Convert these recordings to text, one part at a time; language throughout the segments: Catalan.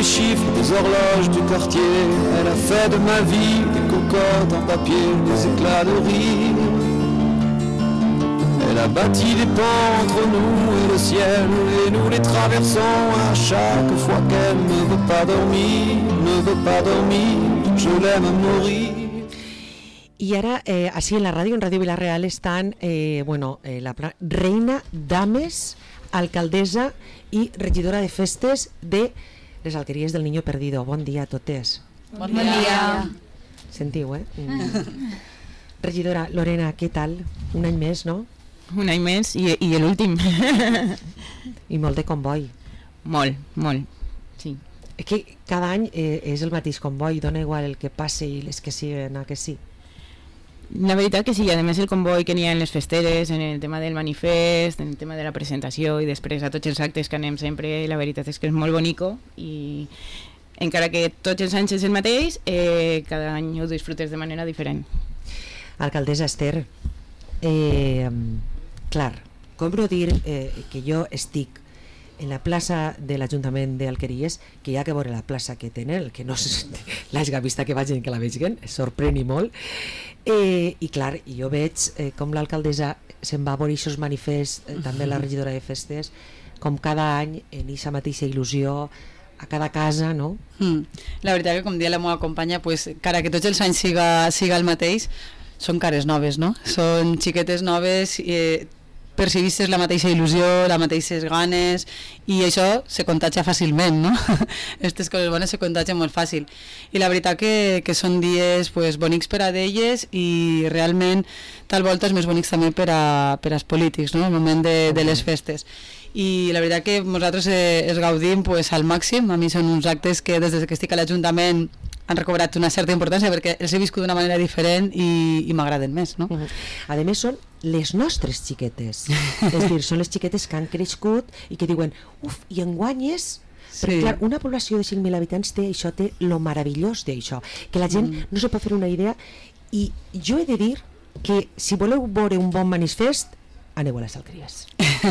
les chiffres des horloges du quartier. Elle a fait de ma vie des cocottes en papier, des éclats de rire. Elle a bâti des ponts entre nous et le ciel, et nous les traversons à chaque fois qu'elle ne veut pas dormir, je l'aime à mourir. Y ahora, así en la radio, en Radio Vila-real, están, la reina, dames, alcaldessa i regidora de festes de les Alqueries del Niño Perdido. Bon dia a totes. Bon dia. Sentiu, Regidora Lorena, què tal? Un any més, no? Un any més i l'últim. I molt de comboi. Molt, sí. És que cada any és el mateix comboi, dona igual el que passe i les que siguen a que sí. La veritat que sí, a més el comboi que n'hi ha en les festeres, en el tema del manifest, en el tema de la presentació i després a tots els actes que anem sempre, la veritat és que és molt bonico i encara que tots els anys és el mateix, cada any ho disfrutes de manera diferent. Alcaldessa Esther, clar, com no dir que jo estic en la plaça de l'Ajuntament d'Alqueries, que hi ha que veure la plaça que tenen, el que no l'hagi vista que vagin, que la vegin, sorprèn i molt, i clar, jo veig com l'alcaldessa se'n va a veure aquests manifests, també la regidora de festes, com cada any en aquesta mateixa il·lusió, a cada casa, no? La veritat que, com deia la meva companya, pues, cara que tots els anys siga el mateix, són cares noves, no? Són xiquetes noves, percibistes la mateixa il·lusió, les mateixes ganes, i això se contagia fàcilment, no? Aquestes coses bones se contagien molt fàcil. I la veritat que són dies pues, bonics per a d'elles i realment tal volta és més bonics també per als polítics, no? El moment de les festes. I la veritat que nosaltres es gaudim pues, al màxim. A mi són uns actes que des que estic a l'Ajuntament han recobrat una certa importància perquè els he viscut d'una manera diferent i m'agraden més, no? A més són les nostres xiquetes, és a dir, són les xiquetes que han crescut i que diuen, uf, i enguany és... Perquè clar, una població de 5.000 habitants té això, té lo meravellós d'això, que la gent no se pot fer una idea, i jo he de dir que si voleu veure un bon manifest, aneu a les Alqueries.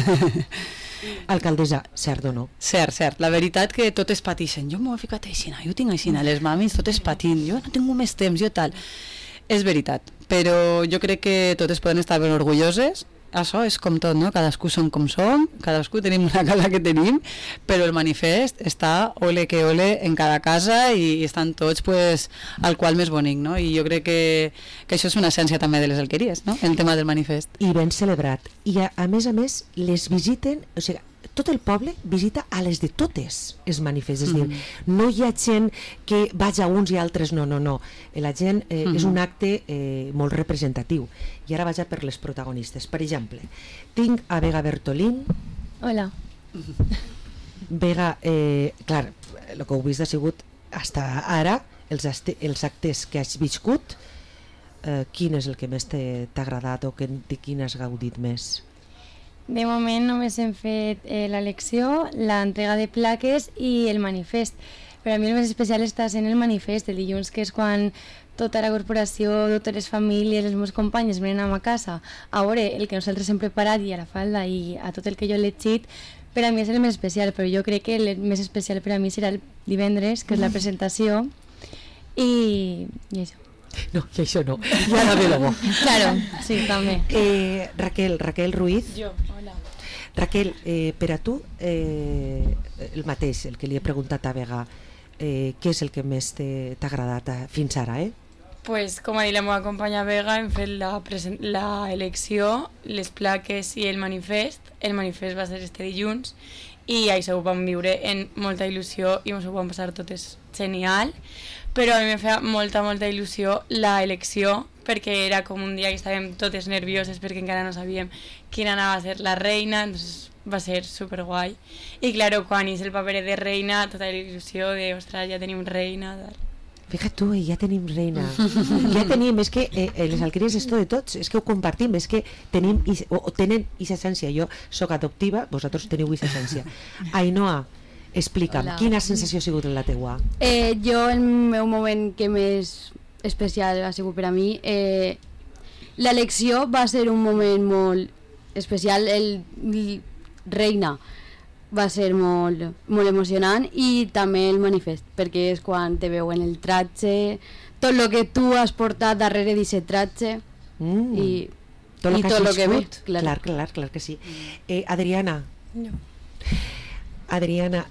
Alcaldessa, cert o no? Cert. La veritat que totes pateixen. Jo m'ho he ficat aixina, jo tinc aixina, les mamis totes patint, jo no tinc més temps, jo tal. És veritat, però jo crec que totes poden estar ben orgulloses. Això és com tot, no? Cadascú som com som, cadascú tenim una casa que tenim, però el manifest està ole que ole en cada casa i estan tots pues, al qual més bonic, no? I jo crec que això és una essència també de les Alqueries, no? El tema del manifest. I ben celebrat. I a més, les visiten, o sigui, tot el poble visita a les de totes els manifests, és a dir, no hi ha gent que vaja a uns i altres, no. La gent és un acte molt representatiu. I ara vaja per les protagonistes. Per exemple, tinc a Vega Bertolín. Hola. Vega, clar, el que heu vist ha sigut fins ara els actes que has viscut. Quin és el que més t'ha agradat o de quin has gaudit més? De moment només hem fet l'elecció, l'entrega de plaques i el manifest. Per a mi el més especial està sent el manifest, el dilluns, que és quan tota la corporació, totes les famílies, els meus companys venen a ma casa a veure el que nosaltres hem preparat i a la falda i a tot el que jo he llegit. Per a mi és el més especial, però jo crec que el més especial per a mi serà el divendres, que és la presentació, i això. No, i això no. I ara ve l'home. Claro, sí, també. Raquel Ruiz. Jo, hola. Raquel, per a tu, el mateix, el que li he preguntat a Vega, què és el que més t'ha agradat fins ara, Pues, com ha dit la meva companya Vega, hem fet l'elecció, les plaques i el manifest. El manifest va ser este dilluns i això ho vam viure en molta il·lusió i ens ho vam passar totes genial. Però a mi em feia molta il·lusió l'elecció perquè era com un dia que estàvem totes nervioses perquè encara no sabíem quina anava a ser la reina, entonces va ser superguai. I claro, quan és el paper de reina, tota la il·lusió de, ostres, ja tenim reina, tal. Fíjate tu, ja tenim reina. Ja tenim, és que les Alqueries és tot de tots, és que ho compartim, és que tenim, o tenen aquesta essència. Jo soc adoptiva, vosaltres teniu aquesta essència. Ainhoa, explica'm, hola. Quina sensació ha sigut la teua? Jo, el meu moment que més especial ha sigut per a mi, l'elecció va ser un moment molt especial. El reina va ser molt, molt emocionant, i també el manifest, perquè és quan te veuen el tratge, tot el que tu has portat darrere d'aquest tratge, i tot el que has que ve. viscut. Clar que sí. Adriana, No. Adriana,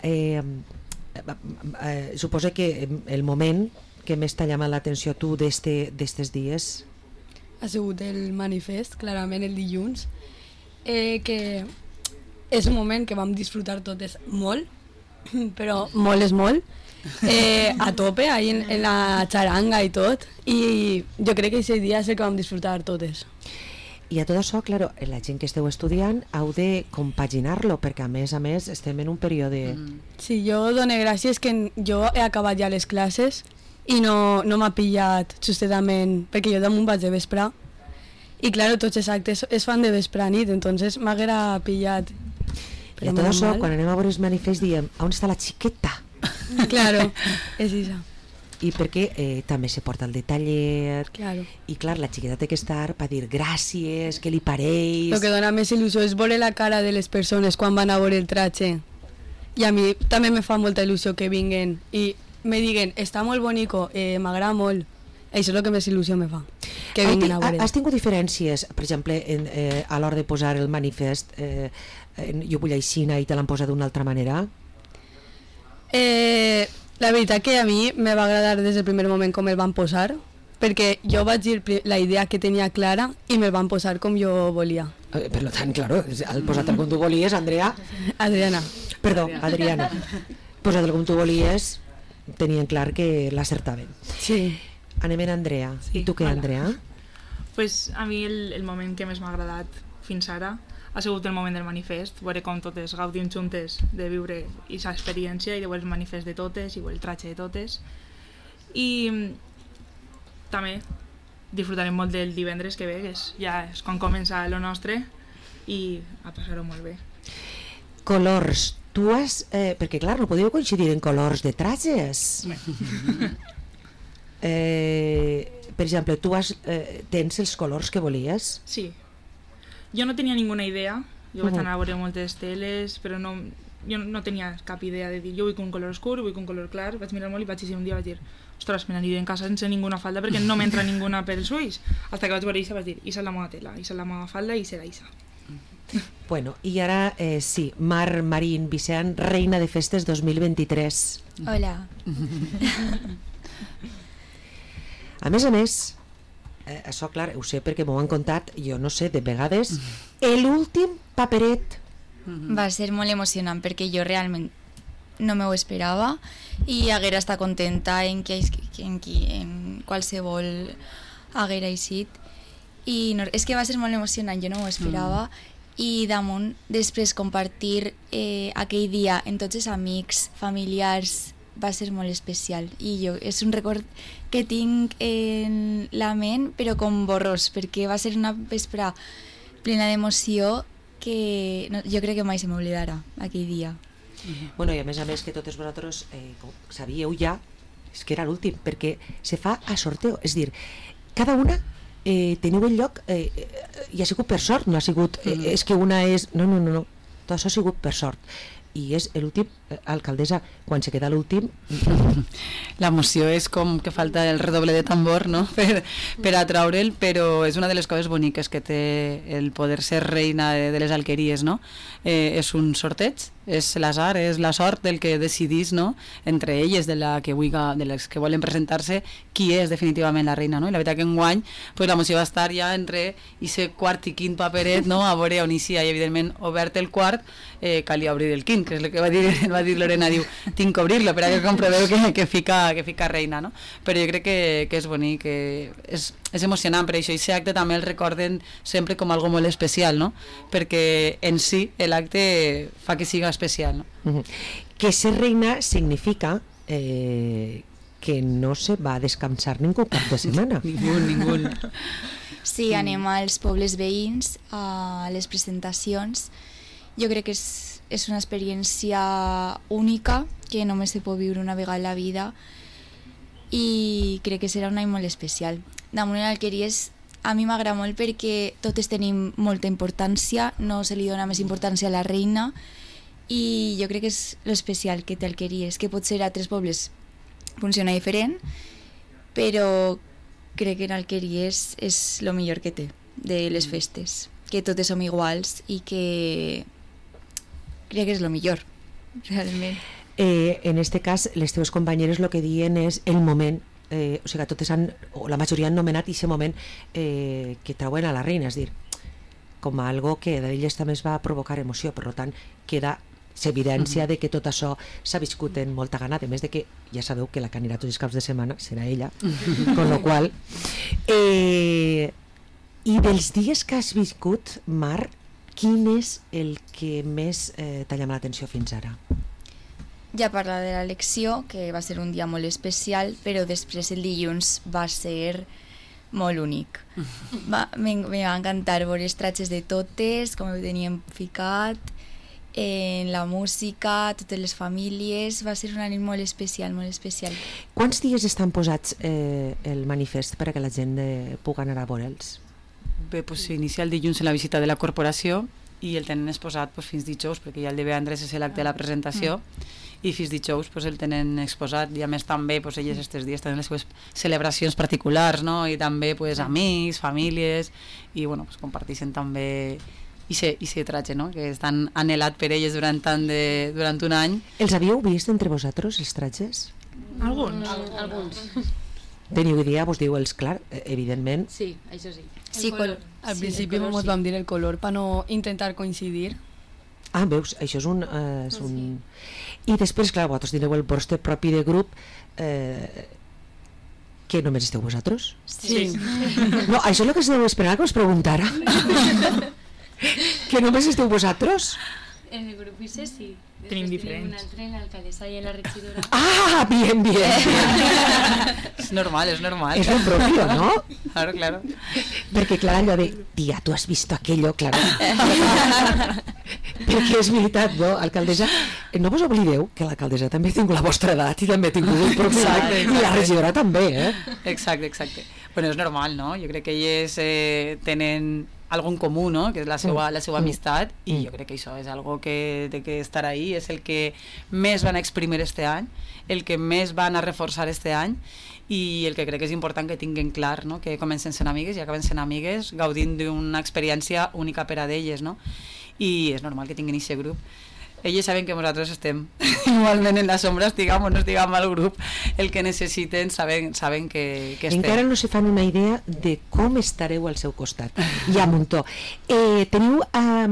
suposo que el moment que més t'ha llamat l'atenció a tu d'estes dies... Ha sigut el manifest, clarament el dilluns, que és un moment que vam disfrutar totes molt, però molt és molt, a tope, ahí en la xaranga i tot, i jo crec que aquest dia és el que vam disfrutar totes. I a tot això, claro, la gent que esteu estudiant heu de compaginar-lo, perquè a més estem en un període... Sí, jo dono gràcies que jo he acabat ja les classes i no m'ha pillat justament, perquè jo damunt vaig de vespre, i claro, tots els actes es fan de vespre a nit, entonces m'haguera pillat. I a tot això, quan anem a veure els manifests, diem, on està la xiqueta? Claro, és això. I perquè també se porta el detallet, Claro. i clar, la xiqueta té que estar per dir gràcies, què li pareix... El que dona més il·lusió és veure la cara de les persones quan van a veure el tratge. I a mi també me fa molta il·lusió que vinguen i me diguen, està molt bonico, m'agrada molt. Això és el que més il·lusió me fa, que vinguin a veure. Has tingut diferències, per exemple, a l'hora de posar el manifest, jo vull aixina i te l'han posat d'una altra manera? La veritat que a mi me va agradar des del primer moment com el van posar, perquè jo vaig dir la idea que tenia clara i me'l van posar com jo volia. Per tant, claro, el posat-el com tu volies, Andrea... Adriana. Perdó, Adriana. Posat-el com tu volies, tenien clar que l'acertaven. Sí. Anem en Andrea. Sí, I tu què, hola. Andrea? Pues a mi el moment que més m'ha agradat fins ara ha sigut el moment del manifest, veure com totes gaudim juntes de viure aquesta experiència i de veure el manifest de totes i veure el tratge de totes. I també disfrutarem molt del divendres que ve, que ja és quan comença lo nostre, i a passar-ho molt bé. Colors. Tu has... perquè clar, no podeu coincidir en colors de tratges. Per exemple, tu tens els colors que volies? Sí. Jo no tenia ninguna idea, jo vaig anar a veure moltes teles, però jo no tenia cap idea de dir jo vull un color oscur, vull un color clar, vaig mirar molt i vaig dir un dia, vaig dir, ostres, me n'aniré en casa sense ninguna falda perquè no m'entra ninguna pels ulls, hasta que vaig veure això vaig dir, ixa és la meva tela, ixa és la meva falda i serà ixa. Bueno, i ara sí, Mar Marín Vicent, reina de festes 2023. Hola. A més, això clar, ho sé perquè m'ho han contat, jo no sé, de vegades, l'últim paperet. Va ser molt emocionant perquè jo realment no m'ho esperava i haguera estat contenta en qualsevol haguera eixit. I no, és que va ser molt emocionant, jo no m'ho esperava. I damunt, després compartir aquell dia amb tots els amics, familiars, va ser molt especial. I és un record que tinc en la ment, però com borrós, perquè va ser una vespre plena d'emoció que jo crec que mai se m'oblidarà aquell dia. Bueno, i a més que totes vosaltres sabíeu ja, és que era l'últim, perquè se fa a sorteo, és dir, cada una teniu el lloc i ha sigut per sort, no ha sigut és que una és... No, tot això ha sigut per sort i és l'últim, alcaldessa, quan se queda l'últim... L'emoció és com que falta el redoble de tambor, no?, per atraure'l, però és una de les coses boniques que té el poder ser reina de les alqueries, no? És un sorteig, és l'azar, és la sort del que decidís, no?, entre elles, de les que volen presentar-se, qui és definitivament la reina, no? I la veritat que enguany pues, l'emoció va estar ja entre aquest quart i quint paperet, no?, a veure on inicia, i evidentment obert el quart calia obrir el quint, que és el que va dir Lorena, diu, tinc que obrir-lo per a que comproveu que fica reina, no? Però jo crec que és bonic, que és emocionant per això, i aquest acte també el recorden sempre com algo molt especial, no? Perquè en si l'acte fa que siga especial, no? Que ser reina significa que no se va a descansar ningú cap de setmana. Ningú. Sí, anem als pobles veïns, a les presentacions. Jo crec que és una experiència única que només se pot viure una vegada a la vida i crec que serà un any molt especial. Damunt l'Alqueries a mi m'agrada molt perquè totes tenim molta importància, no se li dona més importància a la reina i jo crec que és l'especial que té Alqueries, que potser a altres pobles funciona diferent, però crec que en Alqueries és el millor que té de les festes, que totes som iguals i que crec que és el millor, realment. En este cas, les teves companyeres el que diuen és el moment, o sigui, totes han, o la majoria han nomenat aquest moment que trauen a la reina, és dir, com a algo que d'elles també es va provocar emoció, per tant, queda s'evidència de que tot això s'ha viscut en molta gana, a més de que ja sabeu que la que anirà tots els caps de setmana serà ella, con lo qual i dels dies que has viscut, Mar, quin és el que més t'ha llamat l'atenció fins ara? Ja parla de l'elecció, que va ser un dia molt especial, però després el dilluns va ser molt únic. Me va encantar veure els tratges de totes, com ho teníem ficat, en la música, totes les famílies, va ser una nit molt especial, molt especial. Quants dies estan posats el manifest per a que la gent pugui anar a veure'ls? Bé, doncs s'inicia el dilluns en la visita de la corporació i el tenen exposat fins dijous, perquè ja el divendres és l'acte de la presentació, i fins dijous el tenen exposat, i a més també elles aquests dies tenen les seves celebracions particulars, no? I també amics, famílies, i comparteixen també i tratge, no? Que estan anhelat per elles durant un any. Els havíeu vist entre vosaltres, els tratges? Alguns. Teniu idea, vos diu els, clar, evidentment. Sí, això sí. Sí, al principi ens vam dir el color per no intentar coincidir. Ah, veus, això és un... I després, clar, vosaltres teniu el vostre propi de grup que només esteu vosaltres? Sí. No, això és el que es deu esperar que us preguntara. Que només esteu vosaltres? En el grup ICE sí. Tenim diferents. Un altre en l'alcaldessa i en la regidora. Ah, bien. És normal. És lo propio, ¿no? Claro. Perquè, clar, allò de, tia, tu has visto aquello, claro. Perquè és veritat, no, alcaldessa, no vos oblideu que l'alcaldessa també ha tingut la vostra edat i també ha tingut un propi edat, i la regidora també, Exacte. Bueno, és normal, no? Jo crec que elles tenen algo en comú, no? Que és la seva amistat, i jo crec que això és algo que té que estar ahí, és el que més van a exprimir este any, el que més van a reforçar este any, i el que crec que és important que tinguin clar, no? Que comencen sent amigues i acaben sent amigues gaudint d'una experiència única per a d'elles, no? I és normal que tinguin aquest grup. Elles saben que nosaltres estem igualment en la sombra, estiguem o no estiguem al grup, el que necessiten saben que estem. Encara no se fan una idea de com estareu al seu costat. Hi ha un muntó. Teniu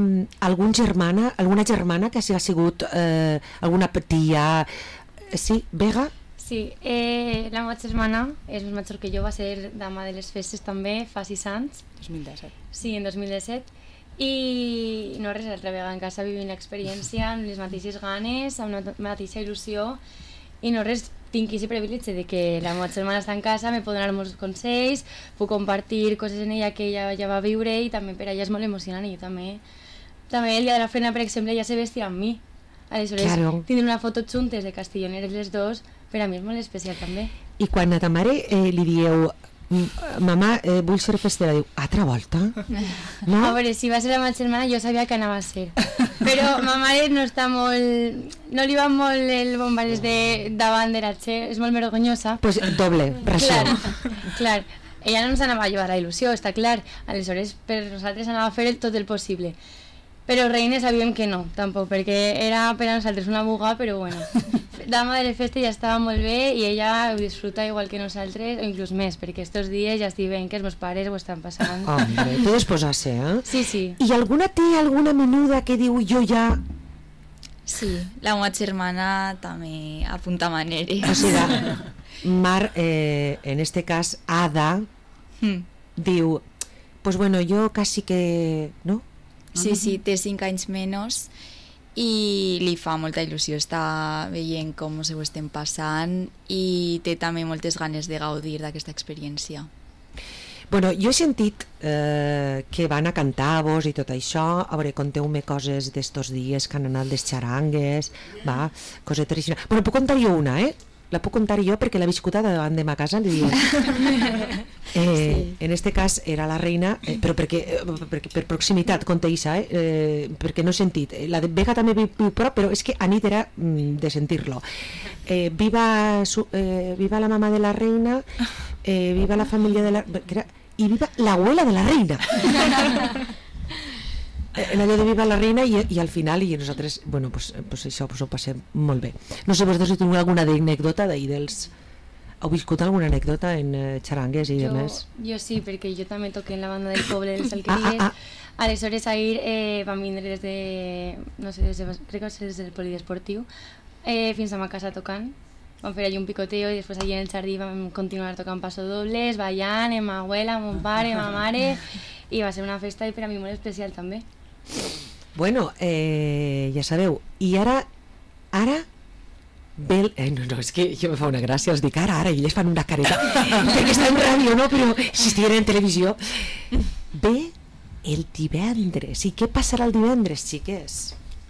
alguna germana que hagi sigut alguna tia... Sí, Vega? Sí, la meva germana és més major que jo, va ser dama de les festes també, fa 6 anys. 2017. Sí, en 2017. I no res, altra vegada en casa vivint l'experiència amb les mateixes ganes, amb la mateixa il·lusió, i no res, tinc aquest privilegi de que la meva germana està en casa, me pot donar molts consells, puc compartir coses en ella que ella ja va viure, i també per a ella és molt emocionant, i jo també el dia de la feina, per exemple, ja se vestia amb mi. Aleshores, claro. Tindre una foto juntes de castilloneres les dos, per a mi és molt especial també. I quan a ta mare li dieu mamà, vull ser festera, diu, altra volta? No? A veure, si va ser la meva germana jo sabia que anava a ser, però ma mare no està molt... no li va molt el bombardeig de davant de la Txe, és molt vergonyosa. Pues doble, ració. Clar, ella no ens anava a llevar la il·lusió, està clar, aleshores per nosaltres anava a fer tot el possible. Però reines sabíem que no, tampoc, perquè era per a nosaltres una buga, però bueno, dama de la festa ja estava molt bé i ella ho disfruta igual que nosaltres, o inclús més, perquè estos dies ja estic veient que els meus pares ho estan passant. Hombre, tu desposar-se, Sí, sí. I alguna té alguna menuda que diu jo ja... Sí, la meva germana també apunta maneres. O sigui, Mar, en este cas, Ada, diu, pues bueno, yo casi que... ¿no? Sí, té 5 anys menys i li fa molta il·lusió estar veient com s'ho estem passant i té també moltes ganes de gaudir d'aquesta experiència. Bueno, jo he sentit que van a cantar-vos i tot això. A veure, conteu-me coses d'estos dies que han anat les xarangues, va, cosetes així. Bueno, puc contar jo una, la puc contar jo perquè l'he viscut davant de ma casa, li diuen. En este cas era la reina, però perquè per proximitat, conta Isa, perquè no he sentit. La de Vega també viu prop, però és que a nit era de sentir-lo. Viva la mamá de la reina, viva la família de la... i viva l'abuela de la reina. Allò de viva la reina i al final i nosaltres, bueno, pues això ho passem molt bé. No sé, vosaltres si teniu alguna anècdota d'ahir dels... Heu viscut alguna anècdota en xarangues i demés? Jo sí, perquè jo també toqué en la banda del poble dels Alqueries. Aleshores ahir vam vindre des de, no sé, crec que des del polidesportiu fins a ma casa tocant. Vam fer allí un picoteo i després allí en el jardí vam continuar tocant passodobles, ballant amb ma abuela, amb mon pare, amb ma mare, i va ser una festa i per a mi molt especial també. Bueno, ja sabeu, i ara ve no, és que jo me fa una gràcia, els dic ara, i elles fan una careta perquè està en ràdio, no? Però si estigueren en televisió. Ve el divendres, i què passarà el divendres, xiques?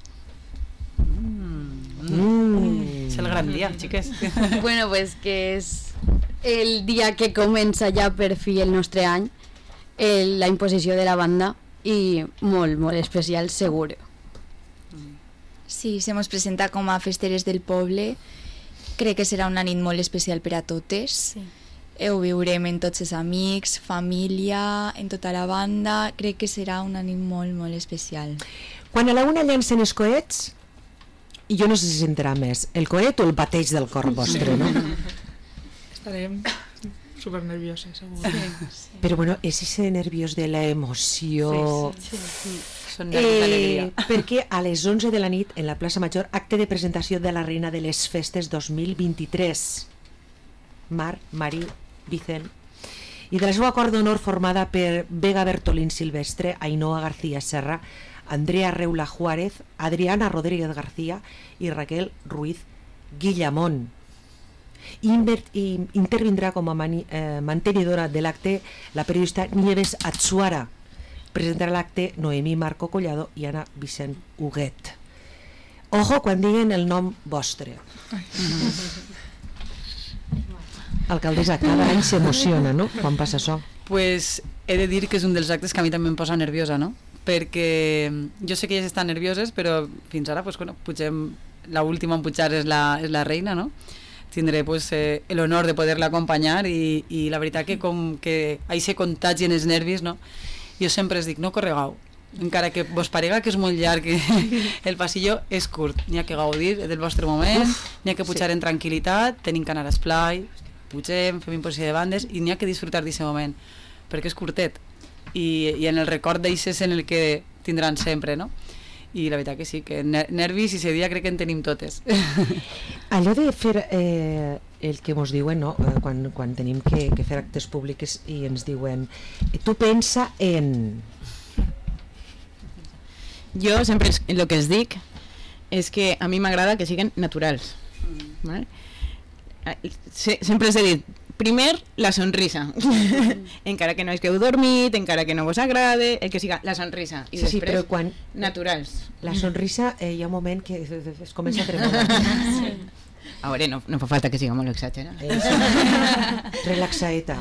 Es el gran día, xiques. Bueno, pues que és el dia que comença ja per fi el nostre any, la imposició de la banda, i molt, molt especial, segur. Sí, se mos presenta com a festeres del poble. Crec que serà una nit molt especial per a totes. Sí. Ho viurem amb tots els amics, família, en tota la banda. Crec que serà una nit molt, molt especial. Quan a la una llancen els coets, i jo no sé si sentirà més, el coet o el bateig del cor vostre, no? Estarem supernervioses, segur. Sí. Però bueno, és ese nerviós de la emoció. Sí. Són nervis d'alegria. Perquè a les 11 de la nit, en la plaça Major, acte de presentació de la reina de les festes 2023. Mar, Mari, Vicent. I de la seva cort d'honor formada per Vega Bertolín Silvestre, Ainhoa García Serra, Andrea Reula Juárez, Adriana Rodríguez García i Raquel Ruiz Guillamón. Intervindrà com a mantenidora de l'acte la periodista Nieves Atsuara. Presentarà l'acte Noemí Marco Collado i Anna Vicent Huguet. Ojo quan diguen el nom vostre. Alcaldessa, cada any s'emociona, no?, quan passa això. Pues he de dir que és un dels actes que a mi també em posa nerviosa, no? Perquè jo sé que elles estan nervioses, però fins ara, pues, bueno, pugem, l'última en pujar és la reina, no? Tindré pues, l'honor de poder-la acompanyar i la veritat que com que se contagien els nervis, no? Jo sempre es dic, no corregau, encara que vos parega que és molt llarg, el passillo és curt, n'hi ha que gaudir del vostre moment, n'hi ha que pujar en tranquil·litat, tenim que anar a esplai, pugem, fem imposició de bandes i n'hi ha que disfrutar d'aquest moment, perquè és curtet i en el record d'aixes en el que tindran sempre, no? I la veritat que sí, que nervis i ese dia crec que en tenim totes. Allò de fer el que mos diuen, no? Quan tenim que fer actes públics i ens diuen tu pensa en... Jo sempre el que es dic és que a mi m'agrada que siguin naturals. ¿Vale? Sempre els he dit, primer la sonrisa, encara que no és que heu dormit, encara que no vos agrade, el que siga la sonrisa, i després però quan naturals. La sonrisa hi ha un moment que es comença a tremolar. A veure, no fa falta que siga molt exagerat. Relaxaeta.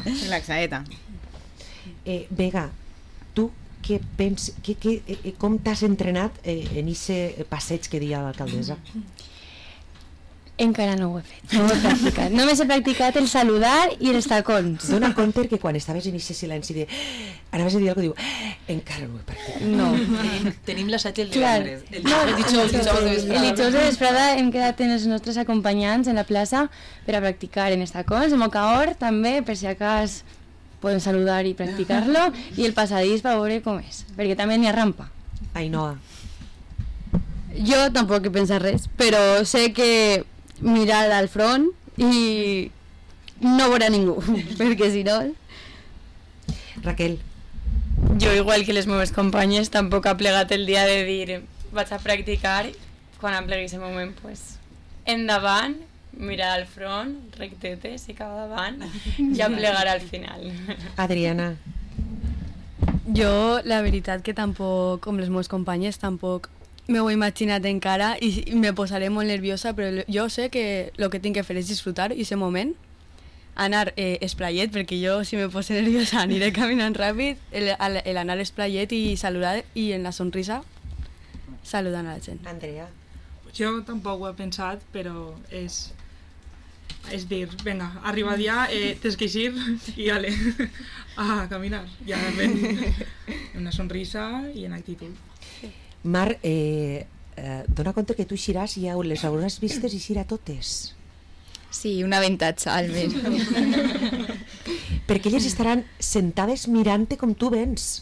Vega, tu què penses, com t'has entrenat en aquest passeig que deia l'alcaldessa? Encara no ho he fet, no ho he practicat. Només he practicat el saludar i els tacons. Dona compte que quan estaves en aquest silenci de... anaves a dir alguna cosa, diu, encara no ho he practicat. No. Tenim l'assaig el divendres. El dijous de vesprada hem quedat amb els nostres acompanyants en la plaça per a practicar en els tacons, en mocaor també, per si acas podem saludar i practicar-lo, i el passadís per veure com és, perquè també n'hi ha rampa. Ainhoa. Jo tampoc he pensat res, però sé que mirar al front i no veurà ningú, perquè si no... Raquel. Jo, igual que les meves companyes, tampoc ha plegat el dia de dir vaig a practicar. Quan plegui aquest moment, pues, endavant, mirar al front, rectetes i cap davant, ja plegarà al final. Adriana. Jo, la veritat que tampoc, com les meves companyes, tampoc me ho he imaginat encara i me posaré molt nerviosa, però jo sé que el que tinc que fer és disfrutar i aquest moment, anar esplaiet, perquè jo si me poso nerviosa aniré caminant ràpid, el anar esplaiet i saludar i en la sonrisa saludant a la gent. Andrea? Jo tampoc ho he pensat, però és dir, venga, arriba dia, tens que eixir i ale, a caminar. Ja ven una sonrisa i en actitud. Mar, dona compte que tu eixiràs i ja les hauràs vistes eixir a totes. Sí, un avantatge, almenys. Perquè elles estaran sentades mirant-te com tu vens.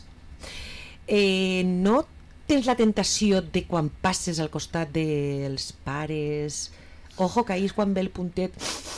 No tens la tentació de quan passes al costat dels pares... Ojo, que ahir és quan ve el puntet...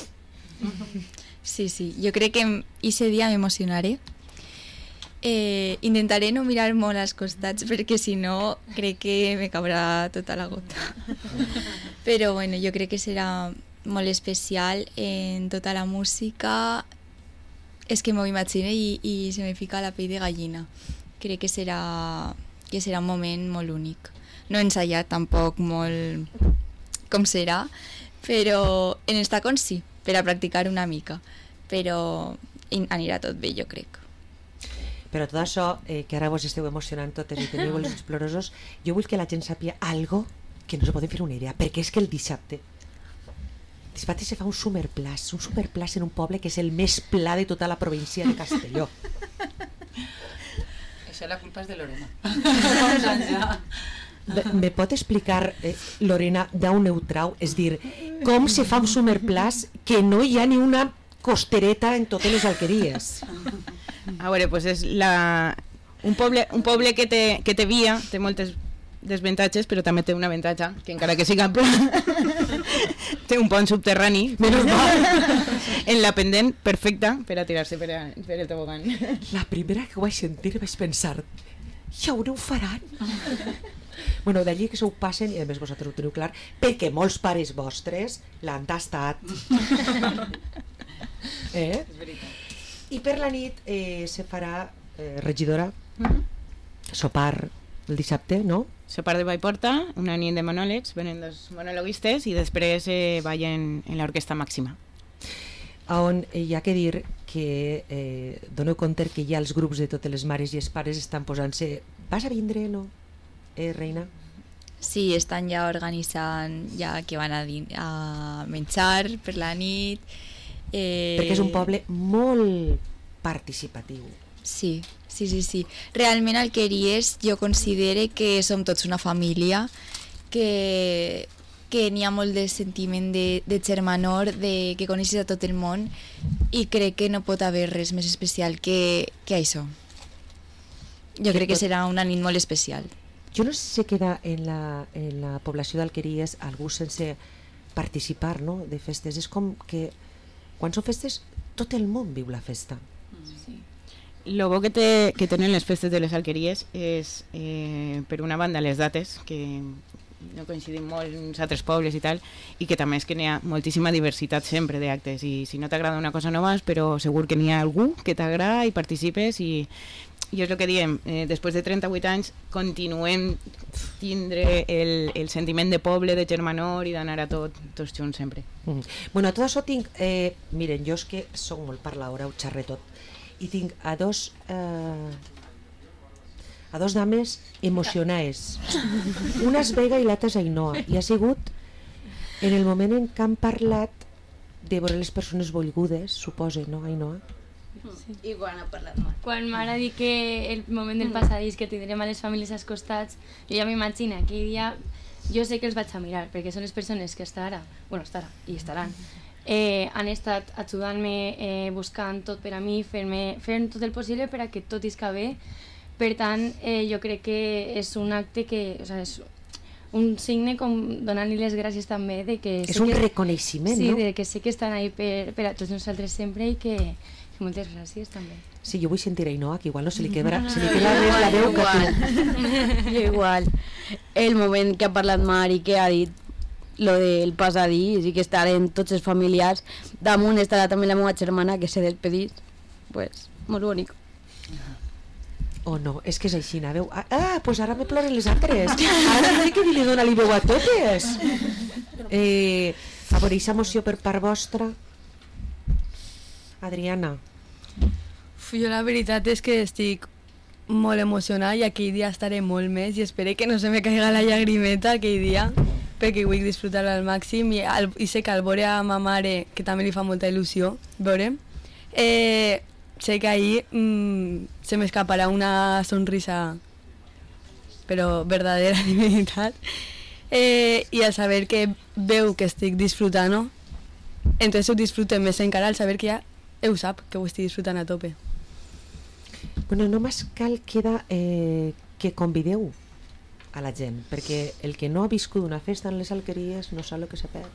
Sí, jo crec que ese dia m'emocionaré. Intentaré no mirar molt als costats perquè si no crec que me caurà tota la gota. Però bueno, jo crec que serà molt especial en tota la música. És que m'ho imagino i se me fica la pell de gallina. Crec que serà un moment molt únic. No he ensaiat tampoc molt com serà, però en els tacons sí, per a practicar una mica, però anirà tot bé, jo crec. Però tot això, que ara vos esteu emocionant totes i teniu els ulls plorosos, jo vull que la gent sàpia algo que no se poden fer una idea, perquè és que el dissabte se fa un superplàs en un poble que és el més pla de tota la província de Castelló. Això la culpa és de Lorena. Me pot explicar, Lorena, d'un neutrau, és dir, com se fa un superplàs que no hi ha ni una costereta en totes les alqueries? A veure, pues és un poble que té via, té moltes desavantatges, però també té un avantatge, que encara que siga pla, té un pont subterrani en la pendent perfecta per a tirar-se per el tobogan. La primera que ho vaig sentir vaig pensar, ja ho faran? Bueno, d'allí que s'ho passen, i a més vosaltres ho teniu clar, perquè molts pares vostres l'han tastat. I per la nit se farà, regidora, sopar el dissabte, no? Sopar de Vallporta, una nit de monòlegs, venen dos monologuistes i després ballen en l'orquestra màxima. On hi ha que dir que doneu compte que ja els grups de totes les mares i els pares estan posant-se, vas a vindre, no? Reina? Sí, estan ja organitzant ja que van a menjar per la nit. Perquè és un poble molt participatiu. Sí. Realment Alqueries jo considero que som tots una família, que n'hi ha molt de sentiment de germanor, que coneixes a tot el món, i crec que no pot haver res més especial que això. Jo crec que serà una nit molt especial. Jo no sé si queda en la població d'Alqueries algú sense participar, no?, de festes. És com que quan són festes tot el món viu la festa. Sí. Lo bo que tenen les festes de les Alqueries és, per una banda, les dates, que no coincidim molt en els altres pobles i tal, i que també és que n'hi ha moltíssima diversitat sempre d'actes, i si no t'agrada una cosa no vas, però segur que n'hi ha algú que t'agrada i participes, i és el que diem, després de 38 anys continuem tindre el sentiment de poble, de germanor i d'anar a tots junts sempre. Bueno, a tot això tinc, miren, jo és que soc molt parladora, ho xerré tot, i tinc a dos dames emocionades. Una és Vega i l'altra és Ainhoa, i ha sigut en el moment en què han parlat de veure les persones volgudes, suposa, no, Ainhoa? Sí. I quan ha parlat Mar? Quan Mar ha dit que el moment del passadís, que tindrem a les famílies als costats, jo ja m'imagino aquell dia, jo sé que els vaig a mirar, perquè són les persones que estaran, han estat ajudant-me, buscant tot per a mi, fent tot el possible per a que tot isca bé. Per tant, jo crec que és un acte que, és un signe com donant-li les gràcies també de que... És un reconeixement, no? Sí, de que sé que estan ahí per a tots nosaltres sempre i que moltes gràcies també. Sí, jo vull sentir a Ainhoa, que igual no se li queda res la veu que tu. Igual. El moment que ha parlat Mar i que ha dit lo del passadís i que estaran tots els familiars, damunt estarà també la meva germana que s'ha despedit, pues, molt bonic. O no, és que és així, veu? Pues ara me ploren les altres. Ara no que li dona-li veu a totes. A veure, aquesta emoció per part vostra? Adriana. Jo la veritat és que estic molt emocionada i aquell dia estaré molt més i espero que no se me caiga la llagrimeta aquell dia perquè vull disfrutar al màxim i sé que al veure a ma mare, que també li fa molta il·lusió veure, sé que ahir se m'escaparà una sonrisa però verdadera de veritat i al saber que veu que estic disfrutant, entonces ho disfrute més encara al saber que ja ho sap, que ho estic disfrutant a tope. Bueno, només cal que convideu a la gent, perquè el que no ha viscut una festa en les Alqueries no sap el que se perd.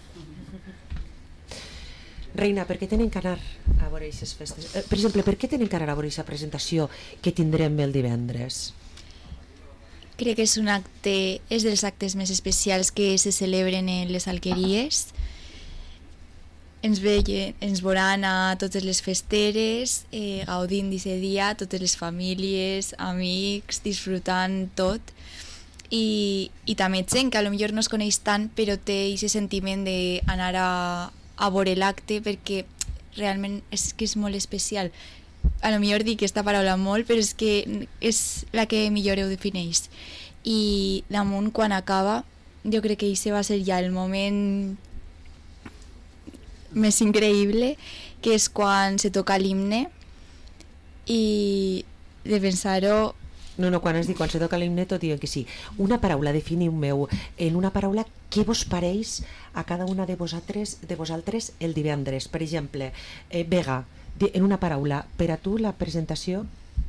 Reina, per què tenen que anar a veure aquestes festes? Per exemple, per què tenen que anar a veure aquesta presentació que tindrem el divendres? Crec que és un acte, és dels actes més especials que se celebren en les Alqueries. Ens veuran a totes les festeres, gaudint d'aquest dia, totes les famílies, amics, disfrutant tot. I també gent que potser no es coneix tant, però té aquest sentiment d'anar a veure l'acte perquè realment és que és molt especial. A lo millor dic aquesta paraula molt, però és que és la que millor ho defineix. I damunt, quan acaba, jo crec que aquest va ser ja el moment més increïble, que és quan se toca l'himne i de pensar-ho. No, quan es diu quan se toca l'himne tot diuen que sí. Una paraula, definiu-meu en una paraula, què vos pareix a cada una de vosaltres el divendres? Per exemple, Vega, en una paraula, per a tu la presentació?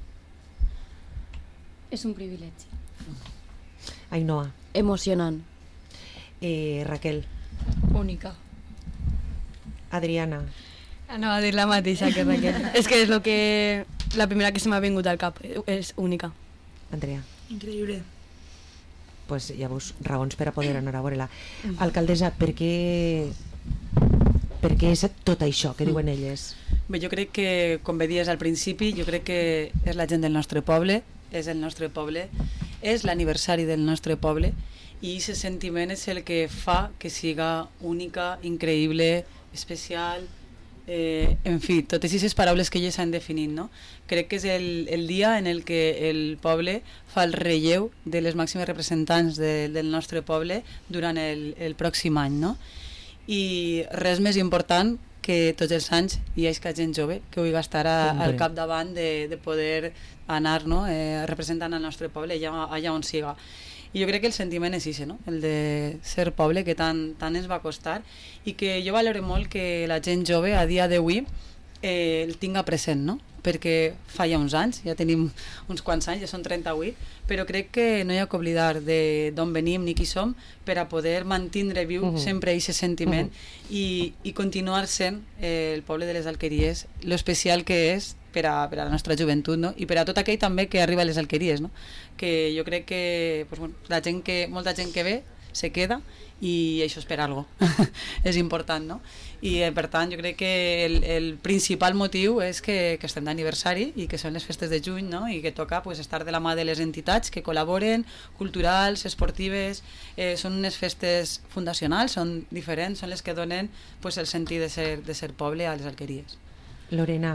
És un privilegi. Ainhoa. Emocionant. Raquel. Única. Adriana. Anava a dir la mateixa que Raquel. És que és la primera que se m'ha vingut al cap, és única. Andrea. Increïble. Pues hi ha raons per a poder anar a veure-la. Alcaldessa, per què és tot això que diuen elles? Bé, jo crec que, com bé dies al principi, jo crec que és la gent del nostre poble, és el nostre poble, és l'aniversari del nostre poble i aquest sentiment és el que fa que siga única, increïble, especial, en fi, totes aquestes paraules que elles han definit, no? Crec que és el dia en el que el poble fa el relleu de les màximes representants del nostre poble durant el pròxim any, no? I res més important que tots els anys hi hagi gent jove que vulgui estar al capdavant de poder anar, no? Representant el nostre poble allà on siga. I jo crec que el sentiment és això, no? El de ser poble, que tant ens va costar i que jo valoro molt que la gent jove a dia d'avui el tinga present, no? Perquè fa ja uns anys, ja tenim uns quants anys, ja són 38, però crec que no hi ha que oblidar d'on venim ni qui som per a poder mantindre viu sempre aquest sentiment i continuar sent el poble de les Alqueries, l'especial que és per a la nostra joventut, no? I per a tot aquell també que arriba a les Alqueries, no? Que jo crec que molta gent que ve se queda i això és per algo és important, no? I per tant jo crec que el principal motiu és que estem d'aniversari i que són les festes de juny, no? I que toca estar de la mà de les entitats que col·laboren, culturals, esportives, són unes festes fundacionals, són diferents, són les que donen el sentit de ser poble a les Alqueries. Lorena,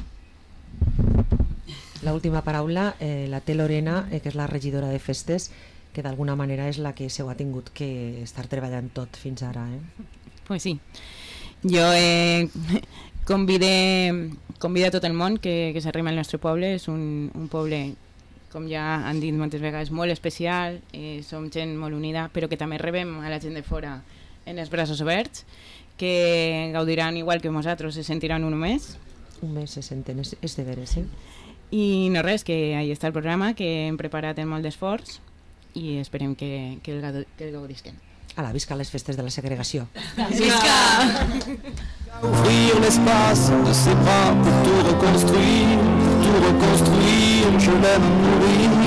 l'última paraula la té Lorena, que és la regidora de festes, que d'alguna manera és la que s'ho ha tingut que estar treballant tot fins ara. Pues sí. Jo convido a tot el món que s'arrima al nostre poble. És un poble, com ja han dit moltes vegades, molt especial, som gent molt unida, però que també rebem a la gent de fora en els braços oberts, que gaudiran igual que nosaltres, se sentiran un mes. Un mes se senten, és de veres, eh? I no res, que ahí està el programa, que hem preparat amb molt d'esforç i esperem que el gaudisquen. Ala, visca les festes de la segregació. Visca! Ouvrir l'espace de ses bras pour tout reconstruire, je l'aime mourir.